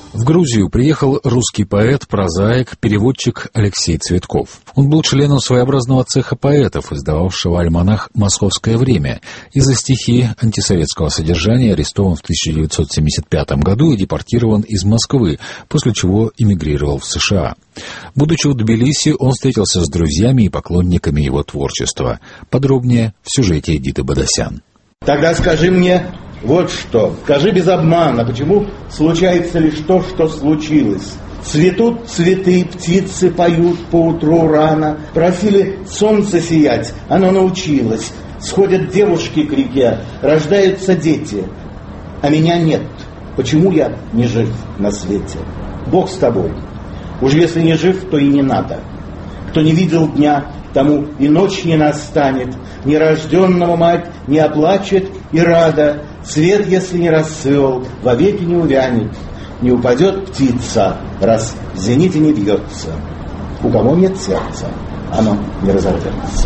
В Грузию приехал русский поэт, прозаик, переводчик Алексей Цветков. Он был членом своеобразного цеха поэтов, издававшего альманах «Московское время», и за стихи антисоветского содержания арестован в 1975 году и депортирован из Москвы, после чего эмигрировал в США. Будучи в Тбилиси, он встретился с друзьями и поклонниками его творчества. Подробнее в сюжете Эдиты Бадасян. Тогда скажи мне вот что. Скажи без обмана, почему случается лишь то, что случилось. Цветут цветы, птицы поют поутру рано. Просили солнце сиять, оно научилось. Сходят девушки к реке, рождаются дети. А меня нет. Почему я не жив на свете? Бог с тобой. Уж если не жив, то и не надо. Кто не видел дня, тому и ночь не настанет. Нерожденного мать не оплачет и рада. Цвет, если не расцвел, вовеки не увянет. Не упадет птица, раз в зените не бьется. У кого нет сердца, оно не разорвется.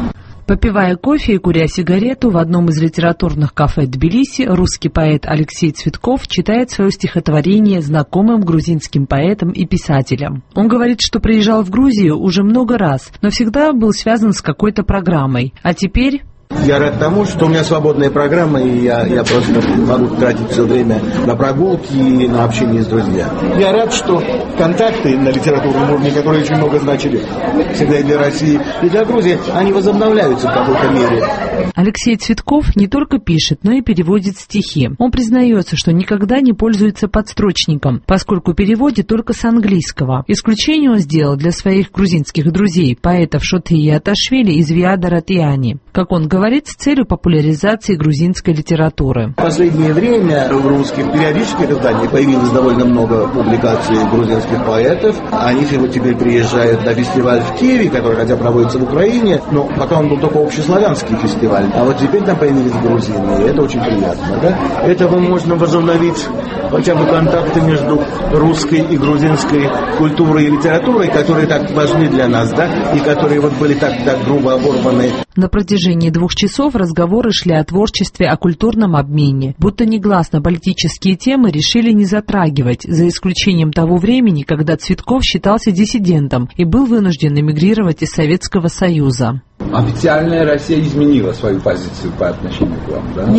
Попивая кофе и куря сигарету, в одном из литературных кафе Тбилиси русский поэт Алексей Цветков читает свое стихотворение знакомым грузинским поэтам и писателям. Он говорит, что приезжал в Грузию уже много раз, но всегда был связан с какой-то программой. А теперь... Я рад тому, что у меня свободная программа, и я просто могу тратить все время на прогулки и на общение с друзьями. Я рад, что контакты на литературном уровне, которые очень много значили всегда и для России, и для Грузии, они возобновляются в какой-то мере. Алексей Цветков не только пишет, но и переводит стихи. Он признается, что никогда не пользуется подстрочником, поскольку переводит только с английского. Исключение он сделал для своих грузинских друзей, поэтов Шотии Аташвили и Звиада Ратьяни. Как он говорит, с целью популяризации грузинской литературы. В последнее время в русских периодических изданиях появилось довольно много публикаций грузинских поэтов. Они теперь приезжают на фестиваль в Киеве, который хотя проводится в Украине, но пока он был только общеславянский фестиваль. А вот теперь там появились грузины, и это очень приятно. Да? Этого можно возобновить хотя бы контакты между русской и грузинской культурой и литературой, которые так важны для нас, да, и которые вот были так грубо оборваны. На протяжении 2 часов разговоры шли о творчестве, о культурном обмене. Будто негласно политические темы решили не затрагивать, за исключением того времени, когда Цветков считался диссидентом и был вынужден эмигрировать из Советского Союза. Официальная Россия изменила свою позицию по отношению к вам, да?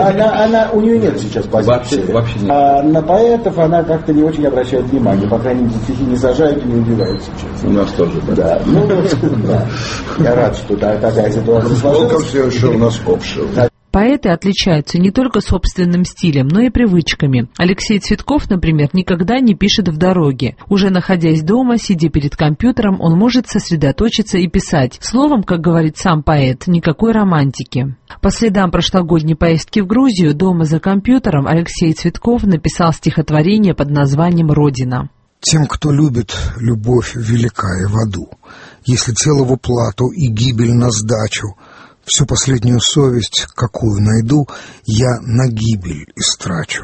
Нет, у нее нет сейчас позиции. Вообще нет. А на поэтов она как-то не очень обращает внимание. По крайней мере, стихи не сажают и не убивают сейчас. У нас тоже, да? Да. Я рад, что такая ситуация сложилась. Все еще у нас общее. Поэты отличаются не только собственным стилем, но и привычками. Алексей Цветков, например, никогда не пишет в дороге. Уже находясь дома, сидя перед компьютером, он может сосредоточиться и писать. Словом, как говорит сам поэт, никакой романтики. По следам прошлогодней поездки в Грузию, дома за компьютером Алексей Цветков написал стихотворение под названием «Родина». Тем, кто любит, любовь велика и в аду. Если тело в уплату и гибель на сдачу, всю последнюю совесть, какую найду, я на гибель истрачу.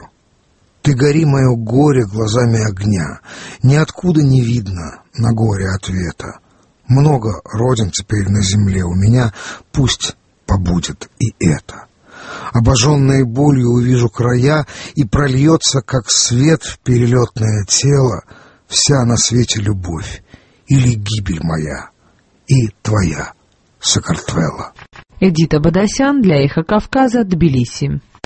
Ты гори мое горе глазами огня, ниоткуда не видно на горе ответа. Много родин теперь на земле у меня, пусть побудет и это. Обожженной болью увижу края, и прольется, как свет в перелетное тело, вся на свете любовь или гибель моя и твоя, Сакартвело. Эдита Бадасян для «Эхо Кавказа», Тбилиси.